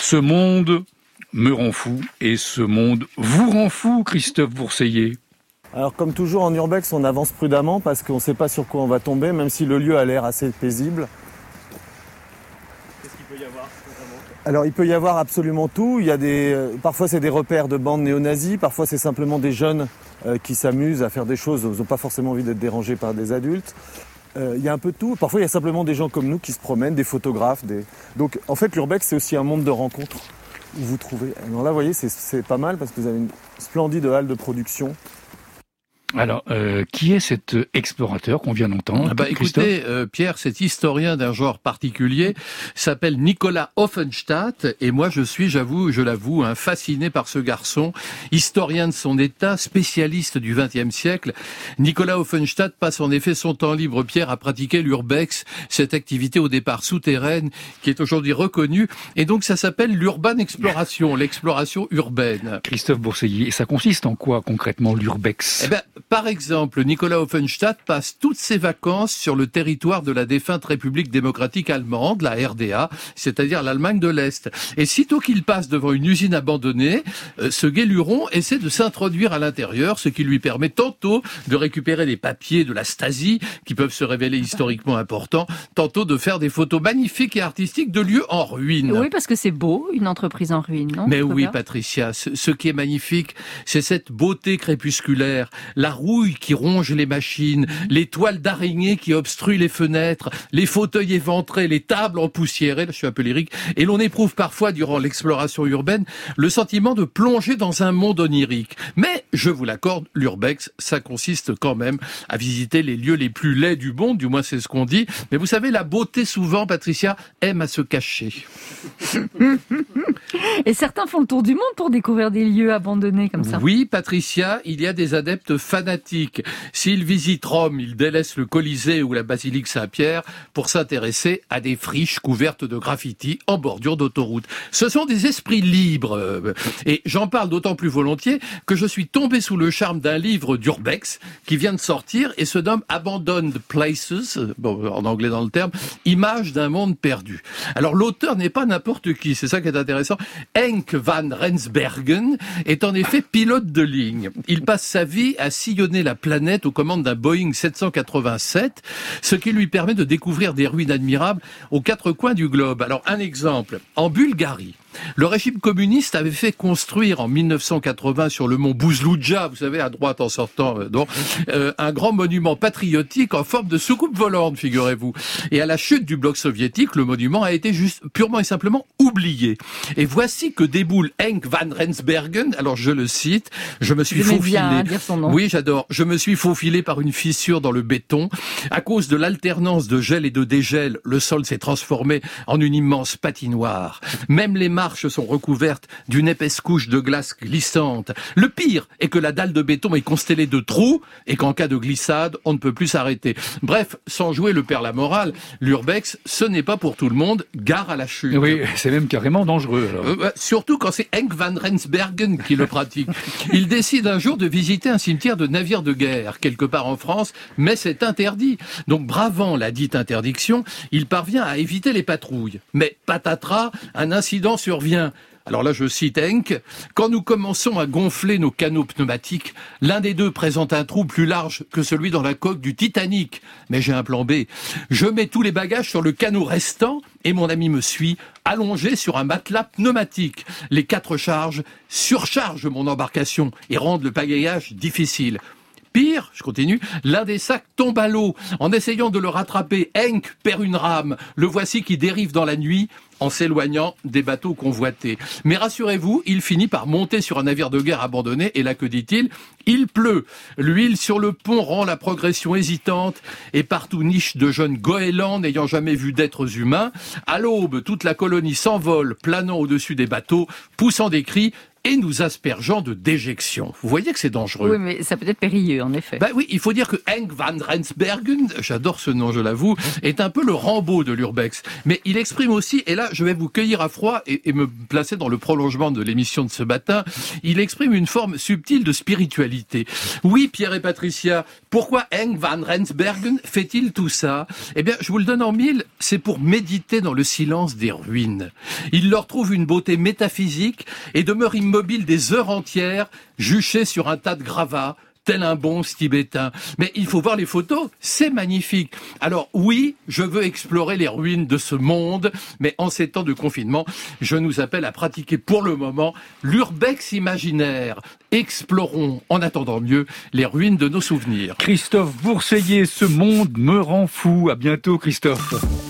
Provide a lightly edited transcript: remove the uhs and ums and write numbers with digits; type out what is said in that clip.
Ce monde me rend fou et ce monde vous rend fou, Christophe Bourseiller. Alors comme toujours en urbex, on avance prudemment parce qu'on ne sait pas sur quoi on va tomber, même si le lieu a l'air assez paisible. Qu'est-ce qu'il peut y avoir notamment ? Alors il peut y avoir absolument tout. Il y a parfois c'est des repères de bandes néo-nazis, parfois c'est simplement des jeunes qui s'amusent à faire des choses, ils n'ont pas forcément envie d'être dérangés par des adultes. Il y a un peu de tout. Parfois il y a simplement des gens comme nous qui se promènent, des photographes. Donc en fait l'urbex c'est aussi un monde de rencontres où vous trouvez. Alors là vous voyez c'est pas mal parce que vous avez une splendide halle de production. Alors, qui est cet explorateur qu'on vient d'entendre, écoutez, Pierre, cet historien d'un genre particulier s'appelle Nicolas Offenstadt, et moi je l'avoue, fasciné par ce garçon, historien de son état, spécialiste du XXe siècle. Nicolas Offenstadt passe en effet son temps libre, Pierre, à pratiquer l'urbex, cette activité au départ souterraine, qui est aujourd'hui reconnue, et donc ça s'appelle l'urban exploration, l'exploration urbaine. Christophe Bourseiller, et ça consiste en quoi concrètement l'urbex ? Par exemple, Nicolas Offenstadt passe toutes ses vacances sur le territoire de la défunte République démocratique allemande, la RDA, c'est-à-dire l'Allemagne de l'Est. Et sitôt qu'il passe devant une usine abandonnée, ce gué-luron essaie de s'introduire à l'intérieur, ce qui lui permet tantôt de récupérer des papiers de la Stasi, qui peuvent se révéler historiquement importants, tantôt de faire des photos magnifiques et artistiques de lieux en ruine. Oui, parce que c'est beau, une entreprise en ruine, non ? Mais oui, Patricia, ce qui est magnifique, c'est cette beauté crépusculaire, la rouille qui ronge les machines, les toiles d'araignée qui obstruent les fenêtres, les fauteuils éventrés, les tables empoussiérées, là je suis un peu lyrique, et l'on éprouve parfois durant l'exploration urbaine le sentiment de plonger dans un monde onirique. Mais, je vous l'accorde, l'urbex, ça consiste quand même à visiter les lieux les plus laids du monde, du moins c'est ce qu'on dit, mais vous savez, la beauté souvent, Patricia, aime à se cacher. Et certains font le tour du monde pour découvrir des lieux abandonnés comme ça. Oui, Patricia, il y a des adeptes fanatiques. S'ils visitent Rome, ils délaissent le Colisée ou la basilique Saint-Pierre pour s'intéresser à des friches couvertes de graffitis en bordure d'autoroute. Ce sont des esprits libres. Et j'en parle d'autant plus volontiers que je suis tombé sous le charme d'un livre d'urbex qui vient de sortir et se nomme Abandoned Places, en anglais dans le terme, Images d'un monde perdu. Alors l'auteur n'est pas n'importe qui, c'est ça qui est intéressant. Henk van Rensbergen est en effet pilote de ligne. Il passe sa vie à sillonner la planète aux commandes d'un Boeing 787, ce qui lui permet de découvrir des ruines admirables aux quatre coins du globe. Alors un exemple, en Bulgarie, le régime communiste avait fait construire en 1980 sur le mont Buzluja, vous savez, à droite en sortant, un grand monument patriotique en forme de soucoupe volante, figurez-vous. Et à la chute du bloc soviétique, le monument a été juste purement et simplement oublié. Et voici que déboule Henk van Rensbergen, alors je le cite, je me suis faufilé. Dire son nom. Oui, j'adore. Je me suis faufilé par une fissure dans le béton. À cause de l'alternance de gel et de dégel, le sol s'est transformé en une immense patinoire. Même les marches sont recouvertes d'une épaisse couche de glace glissante. Le pire est que la dalle de béton est constellée de trous et qu'en cas de glissade, on ne peut plus s'arrêter. Bref, sans jouer le père la morale, l'urbex, ce n'est pas pour tout le monde. Gare à la chute. Oui, c'est même carrément dangereux. Surtout quand c'est Henk van Rensbergen qui le pratique. Il décide un jour de visiter un cimetière de navires de guerre, quelque part en France, mais c'est interdit. Donc, bravant la dite interdiction, il parvient à éviter les patrouilles. Mais patatras, un incident survient. Alors là, je cite Henk, « Quand nous commençons à gonfler nos canaux pneumatiques, l'un des deux présente un trou plus large que celui dans la coque du Titanic. Mais j'ai un plan B. Je mets tous les bagages sur le canot restant et mon ami me suit, allongé sur un matelas pneumatique. Les 4 charges surchargent mon embarcation et rendent le pagayage difficile. Pire, je continue, l'un des sacs tombe à l'eau. En essayant de le rattraper, Henk perd une rame. Le voici qui dérive dans la nuit en s'éloignant des bateaux convoités. Mais rassurez-vous, il finit par monter sur un navire de guerre abandonné et là, que dit-il ? Il pleut. L'huile sur le pont rend la progression hésitante et partout niche de jeunes goélands n'ayant jamais vu d'êtres humains. À l'aube, toute la colonie s'envole, planant au-dessus des bateaux, poussant des cris et nous aspergeant de déjections. Vous voyez que c'est dangereux. Oui, mais ça peut être périlleux, en effet. Ben oui, il faut dire que Henk van Rensbergen, j'adore ce nom, je l'avoue, est un peu le Rambo de l'urbex. Mais il exprime aussi, et là je vais vous cueillir à froid et me placer dans le prolongement de l'émission de ce matin, il exprime une forme subtile de spiritualité. Oui, Pierre et Patricia, pourquoi Henk van Rensbergen fait-il tout ça ? Eh bien, je vous le donne en mille, c'est pour méditer dans le silence des ruines. Il leur trouve une beauté métaphysique et demeure immobile des heures entières, juché sur un tas de gravats, tel un bon tibétain. Mais il faut voir les photos, c'est magnifique. Alors oui, je veux explorer les ruines de ce monde, mais en ces temps de confinement, je nous appelle à pratiquer pour le moment l'urbex imaginaire. Explorons, en attendant mieux, les ruines de nos souvenirs. Christophe Bourseiller, ce monde me rend fou. À bientôt, Christophe.